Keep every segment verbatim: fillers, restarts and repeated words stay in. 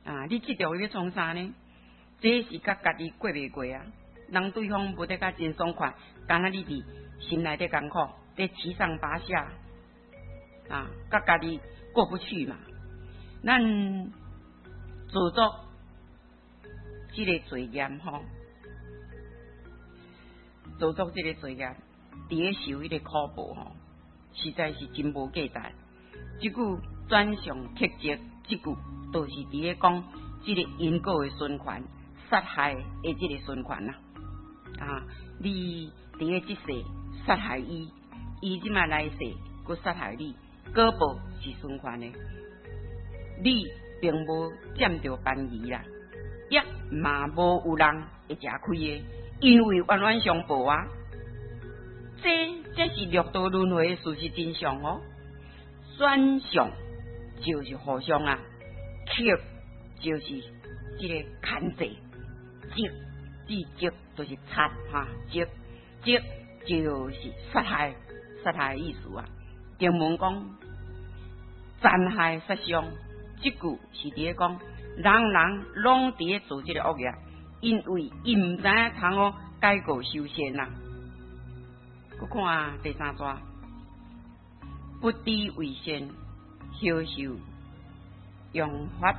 啊，你这条要创啥呢？这是甲家己过袂过啊？人对方无得甲真爽快，敢若你伫心内底艰苦，在七上八下啊，甲家己过不去嘛。咱做作这个罪业吼，做作这个罪业，伫咧受迄个苦报吼，实在是真无价值。即句转向克责，即句都是伫咧讲即个因果的循环，杀害的即个循环啦。啊，你伫咧即世杀害伊，伊即卖来世佮杀害你，果报是循环的。你并无占着便宜啦，也嘛无有人会吃亏的，因为冤冤相报啊。这这是六道轮回的事实真相哦。转向就是互相啊，克就是这个牵制，责即责就是杀哈，责责就是杀害，杀害的意思啊。经文讲残害杀伤，这句是伫咧讲人人拢伫咧做这个恶业，因为伊唔知影通哦改过修仙呐。佮看第三段。不知为先，修修用法。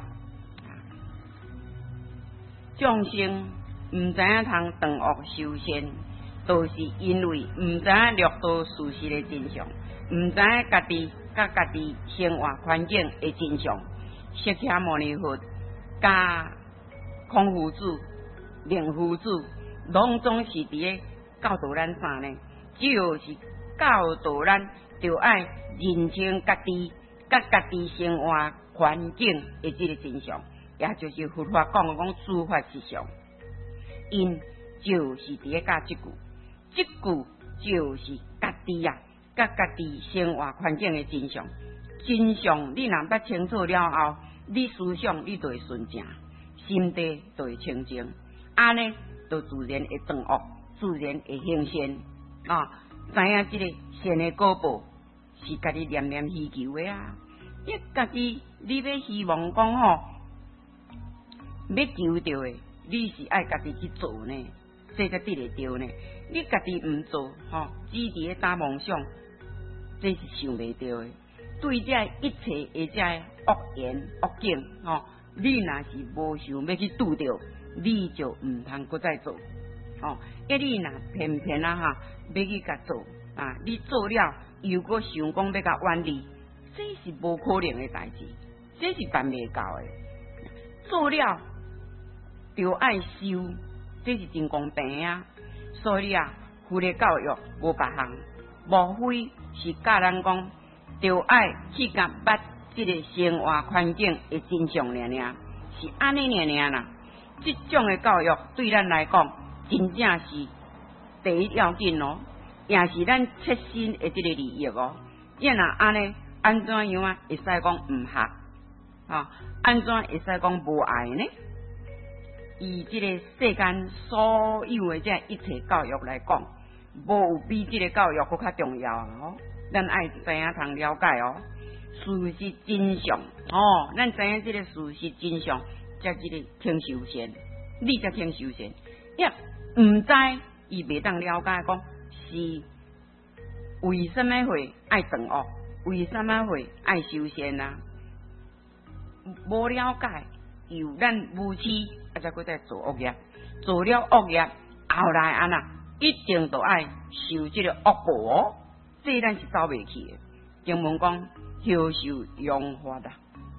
众生唔知影通断恶修善，都是因为唔知影六道事实的真相，唔知影家己甲家己生活环境的真相。释迦牟尼佛甲空夫子、令夫子，拢总是伫咧教导咱啥呢？就是教导咱就爱认清家己甲家己生活环境的这个真相，也就是佛法讲的讲诸法实相。因就是伫咧教即句，即句就是家己啊，甲家己生活环境的真相。真相你若捌清楚了后，你思想你就会顺正，心地就会清净，安尼就自然会断恶，自然会行善啊！知影即个善的果报是家己念念希求的啊！一家己你要希望讲吼，要求到的，你是爱家己去做呢，这才得会到呢。你家己唔做吼，只伫咧打梦想，这是想袂到的。对这一切的这恶言恶境吼，你若是无想要去拄着，你就唔通搁再做吼。一你若偏偏啊哈，要去甲做啊，你做了又搁想讲要甲远离，这是无可能的代志，这是办袂到的。做了就爱修，这是真公平啊。所以啊，佛的教育无别项，无非是教咱讲。就爱去甲捌这个生活环境的真相尔尔，是安尼尔尔啦。这种的教育对咱来讲，真正是第一要紧哦，也是咱切身的这个利益哦。因若安尼，安怎样啊？会使讲唔合啊？安怎会使讲无爱呢？以这个世间所有的这一切教育来讲，无有比这个教育搁较重要啊！哦。咱爱知影通了解哦，事实真相哦。咱知影这个事实真相，才这个听修仙，你才听修仙。也唔知，伊袂当了解讲是为什么会爱断恶，为什么会爱修仙啊？无了解，由咱无知，啊，才搁再做恶业，做了恶业，后来安那一定都爱受这个恶报哦。这咱是走袂去的。经文讲，修修用法啦，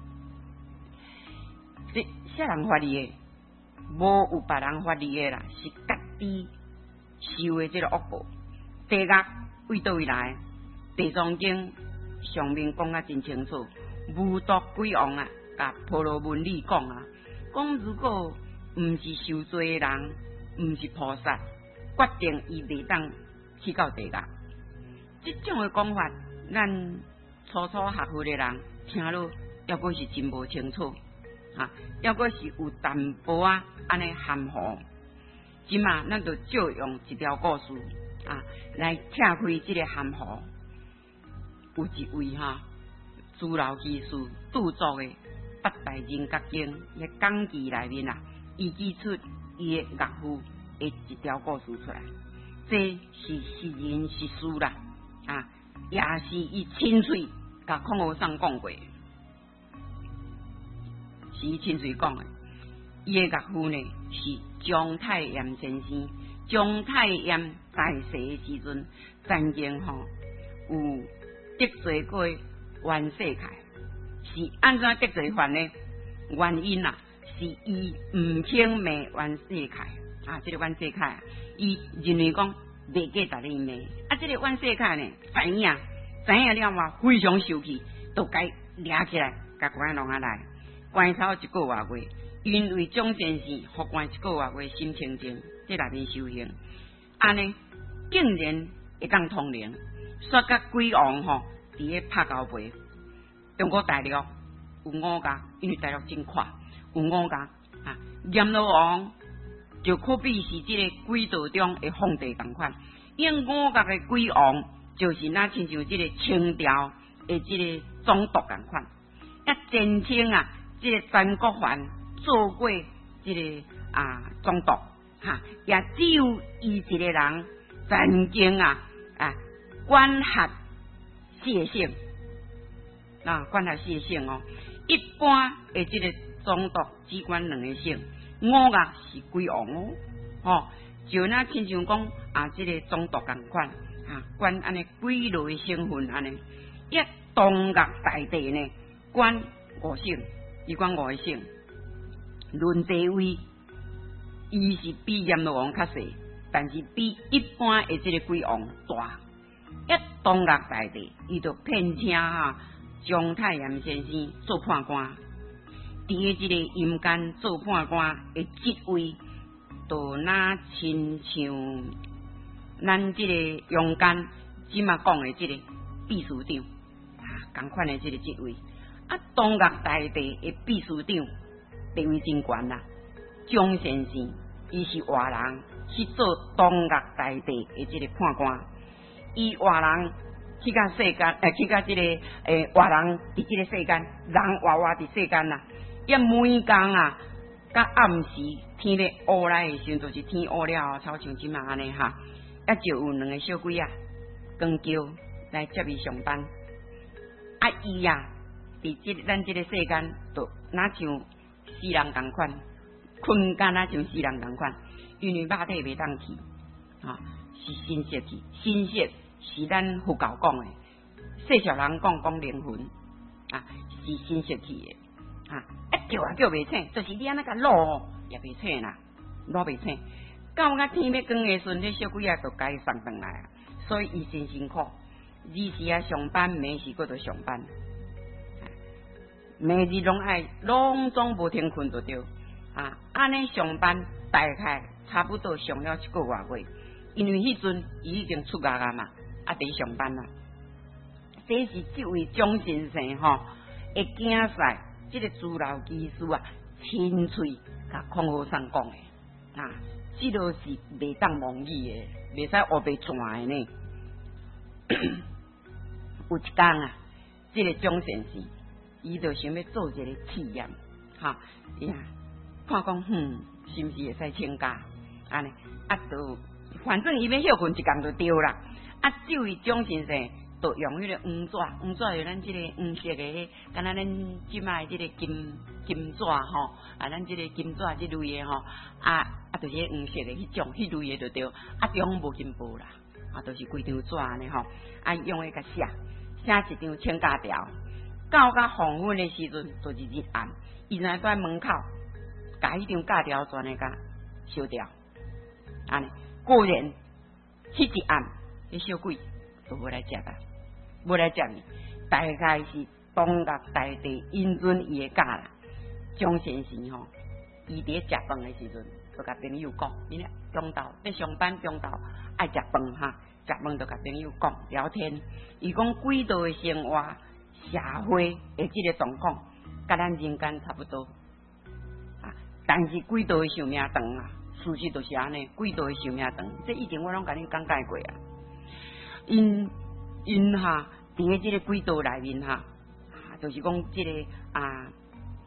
这啥人法理的？无有别人法理的啦，是家己受的这个恶报。地狱为倒位来？地藏经上面讲啊真清楚，无毒鬼王啊，甲婆罗门女讲啊，讲如果毋是受罪的人，毋是菩萨，决定伊袂当去到地狱。这种的讲法，咱初初学佛的人听了，抑阁是真无清楚，啊，抑阁是有淡薄啊，安尼含糊。即嘛，咱就借用一条故事啊，来拆开这个含糊。有一位哈，朱老居士著作的八大人格经嘅讲记内面啊，伊记出伊嘅岳父嘅一条故事出来，这是实人实事啦，啊，也是伊亲嘴甲孔和尚讲过，是伊亲嘴讲嘅。伊嘅岳父呢是姜太炎先生，姜太炎在世嘅时阵，曾经吼有得罪过袁世凯，是安怎得罪犯呢？原因啊，是伊唔肯骂袁世凯啊，这个袁世凯，伊认为讲袂过逐日骂，啊，这个袁世凯呢，知影知影了嘛，非常生气，都该抓起来，甲关弄下来，关操一个月月。因为蒋先生互关一个月月心清净，在内面修行，安尼竟然会当通灵，煞甲鬼王吼伫咧拍交杯。中国大陆有五家，因为大陆真快，有五家啊。阎罗王就可比是这个鬼道中的皇帝同款，因五家的鬼王就是那亲像这个清朝的这个总督同款，一真清啊，这个曾国藩。做过这个啊总督哈，也只有伊一个人曾经啊啊管辖谢姓，啊管辖谢姓哦。一般的这个总督只管两个姓，五个是鬼王哦，哦，就那亲像讲啊，这个总督同款啊，管安尼几类姓份安尼，一东岳大帝呢管五姓，伊管五个姓。论地位，伊是比阎罗王较细，但是比一般的这个鬼王大。一东岳大帝，伊就聘请哈姜太炎先生做判官，伫个这个阴间做判官的职位，就那亲像咱这个阳间即马讲的这个秘书长啊，同款的这个职位。啊，东岳大帝的秘书长。地位真悬啦，姜先生伊是活人去做东岳大帝的这个判官，伊活人去甲世间，诶、呃，去甲这个诶活人伫这个世间，人活活伫世间啦，一每工啊，甲暗时天咧乌来的时阵，就是天乌了，超像即嘛安尼哈，啊就有两个小鬼啊，光叫来接伊上班，啊伊啊，伫这咱这个世间，就哪像。死人同款，困干啊像死人同款，因为肉体袂当去，啊是心血去，心血是咱佛教讲的，世俗人讲讲灵魂，啊是心血去的，啊一叫也叫袂醒，就是你安那个攞也袂醒啦，攞袂醒，到甲天要光的时阵，这小鬼啊就该送转来啊，所以伊真辛苦，二时啊上班，每时搁着上班。每日拢爱拢总无停困就对啊！安尼上班大概差不多上了一个月月，因为迄阵伊已经出家啊嘛，啊伫上班啦。这是这位蒋先生吼会竞赛，这个资料技术啊，亲嘴甲孔和尚讲的啊，这都是袂当妄语的，袂使学袂全的呢。有一天啊，这个蒋先生。伊就想要做一个体验，哈呀，看讲，哼，是毋是会使请假？安尼啊，就反正伊要休困一工就对啦。啊，这位蒋先生就用迄个黄纸，黄纸有咱这个黄色的，敢若咱即卖这个金金纸吼，啊，咱这个金纸这类的吼，啊啊，就是黄色的迄种，迄类的就对。啊，中无金箔啦，啊，就是规张纸安尼吼，啊，用迄个写写一张请假条。到甲黄昏的时阵，就是日暗，伊在在门口，甲迄张假条全个甲烧掉，安尼果然，迄一暗，迄小鬼就无来接啊，无来接伊，大概是东岳大帝因准伊的假啦。蒋先生吼，伊伫食饭的时阵，就甲朋友讲，伊咧中昼咧上班中昼爱食饭哈，食饭就甲朋友讲聊天，伊讲几道的生活。社会的这个状况，甲咱人间差不多啊，但是几道的寿命长啊，事实就是安尼，几道的寿命长，这以前我拢甲恁讲解过啊。因因哈，伫个这个几道内面哈，啊，就是讲这个啊，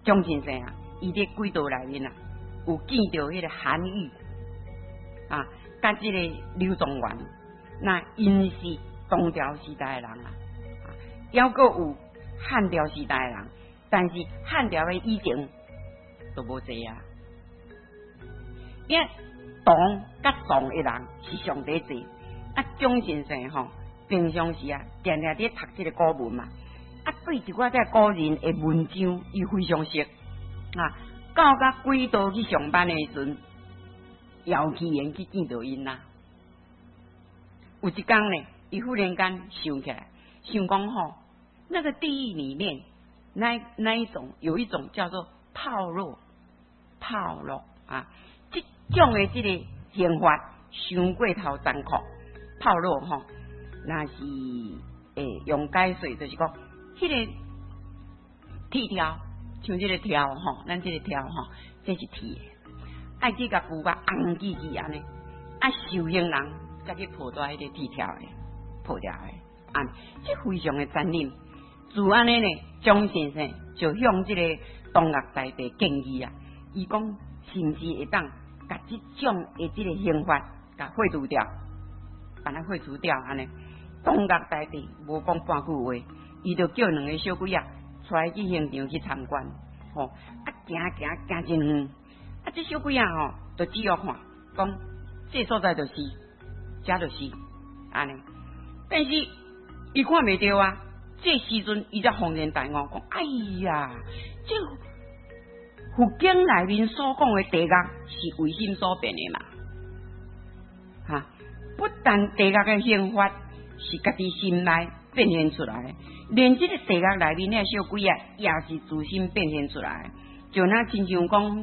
蒋先生啊，伊伫轨道内面啊，有见到迄个韩愈啊，甲即个刘宗元，那因是唐朝时代的人啊，抑阁有汉朝时代的人，但是汉朝的以前都无济啊，因为唐甲宋的人是上帝济，啊，蒋先生吼，平常时啊，定定伫读即个古文嘛。啊，对一寡个古人的文章，伊非常熟啊。到甲轨道去上班的时阵，姚启言去见到因啦。有一天呢，伊忽然间想起来，想讲吼，那个地狱里面，那那一种有一种叫做炮烙，炮烙啊，这种的这个刑法，伤过头残酷。炮烙吼，那是诶用解说，就是讲。迄、那个铁条，像这个条吼，咱这个条吼，这是铁的，爱去甲布甲红记记安尼，啊受刑人甲去破掉迄个铁条的，破掉的，啊，这非常的残忍。自安尼呢，蒋先生就向这个东岳大帝建议啊，伊讲是毋是会当甲这种的这个刑法甲废除掉，把它废除掉安尼。东岳大帝无讲半句话。伊就叫两个小鬼啊，出来去刑场去参观，吼、哦，啊行行行真远，啊这小鬼啊吼，就只要看，讲这所在就是，遮就是，安尼。但是伊看袂到啊，这时阵伊才恍然大悟，讲哎呀，这佛经内面所讲的地狱是为心所变的嘛，哈、啊，不但地狱的刑法是家己心内变现出来的。连这个地狱内面的小鬼啊，也是自心变现出来，就那亲像讲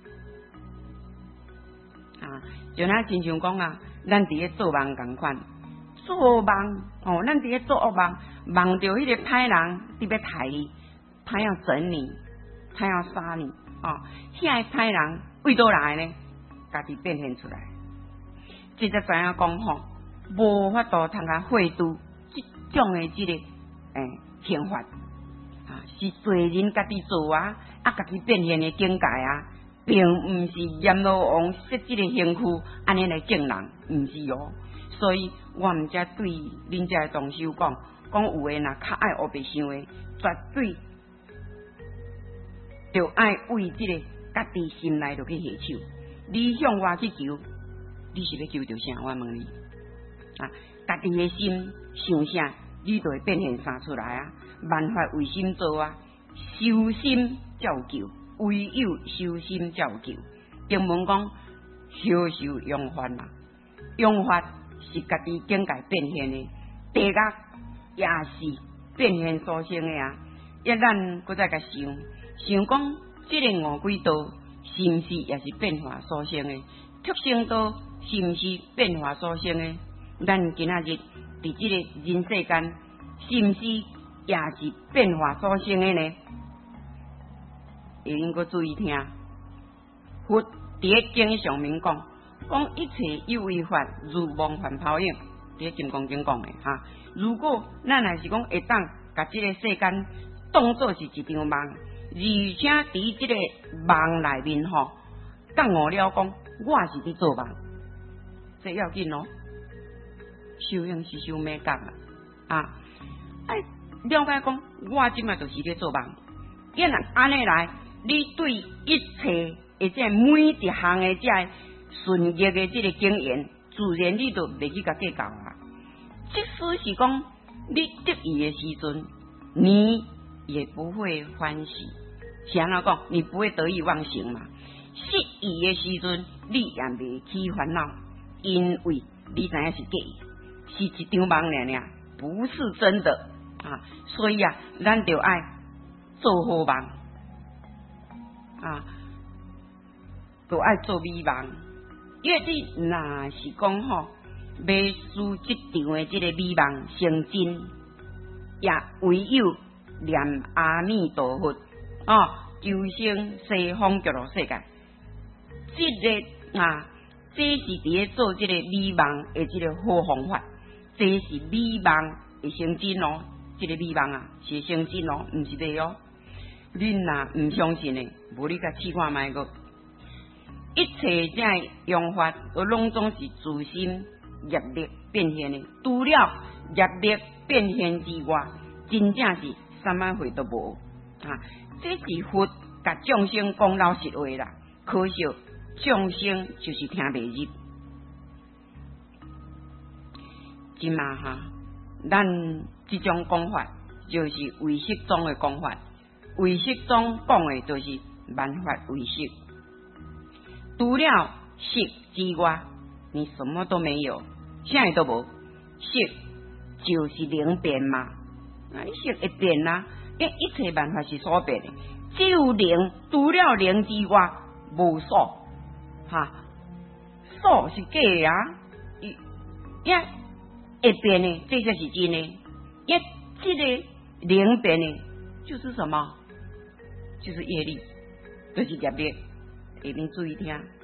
啊，就那亲像讲啊，咱伫咧做梦共款，做梦哦，咱伫咧做噩梦，梦到迄个歹人伫要害你，他要整你，他要杀你哦，遐个歹人为倒来呢，家己变现出来，这才知影讲吼，无法度通甲废除这种的这个。诶，刑法啊，是罪人家己做啊，啊，家己变现的境界啊，并毋是阎罗王设这个刑区安尼来敬人，毋是哦。所以我毋则对恁遮的同修讲，讲有诶若较爱黑白想诶，绝对就爱为这个家己心内就去下手。你向我去求，你是要求着啥？我问你啊，家己诶心想啥？你就会变现生出来啊！万法为心做啊，修心才有救，唯有修心才有救。经文讲，修修用法嘛，用法是家己境界变现的，地狱也是变现所生的啊！一咱搁再甲想，想讲这个五鬼道是毋是也是变化所生的？畜生道是毋是变化所生的？咱今仔日。伫这个人世间，是毋是也是变化所生的呢？会应该注意听。佛伫经上面讲，讲一切有为法，如梦幻泡影。伫金刚经讲的哈。如果咱若是讲会当甲这个世间当作是一场梦，而且伫这个梦内面吼，觉悟了讲，我是伫做梦，这要紧哦。修行是修美感啊！啊，哎，了解讲，我即摆就是咧做梦。既然安尼来，你对一切而且每一项的这顺业的这个经验，自然你都袂去甲计较啊。即使是讲你得意的时阵，你也不会欢喜。是安怎讲？你不会得意忘形嘛？失意的时阵，你也袂起烦恼，因为你知影是假的。是一场梦尔尔，不是真的啊！所以啊，咱就爱做好梦啊，就爱做美梦。因为你若是讲吼，要使这场的这个美梦成真，也唯有念阿弥陀佛哦，求生西方极乐世界。这个啊，这是伫咧做这个美梦的这个好方法。这是美梦会成真哦，这个美梦啊是成真哦，毋是假哦。 恁若唔相信呢，无你甲试看卖个。一切这用法，拢总是自身业力变现的。除了业力变现之外，真正是啥物货都无啊！这是佛甲众生讲老实话啦，可惜众生就是听袂入。即嘛哈，咱这种讲法就是唯识宗的讲法，唯识宗讲的就是万法唯识。除了识之外，你什么都没有，啥都无。识就是灵变嘛，啊，你识会变啦，因一切万法是所变的，只有灵，除了灵之外无所，哈，所是假的啊，因因会变的，这才是真的，因这个灵变的，就是什么？就是业力，就是业力。一定注意听。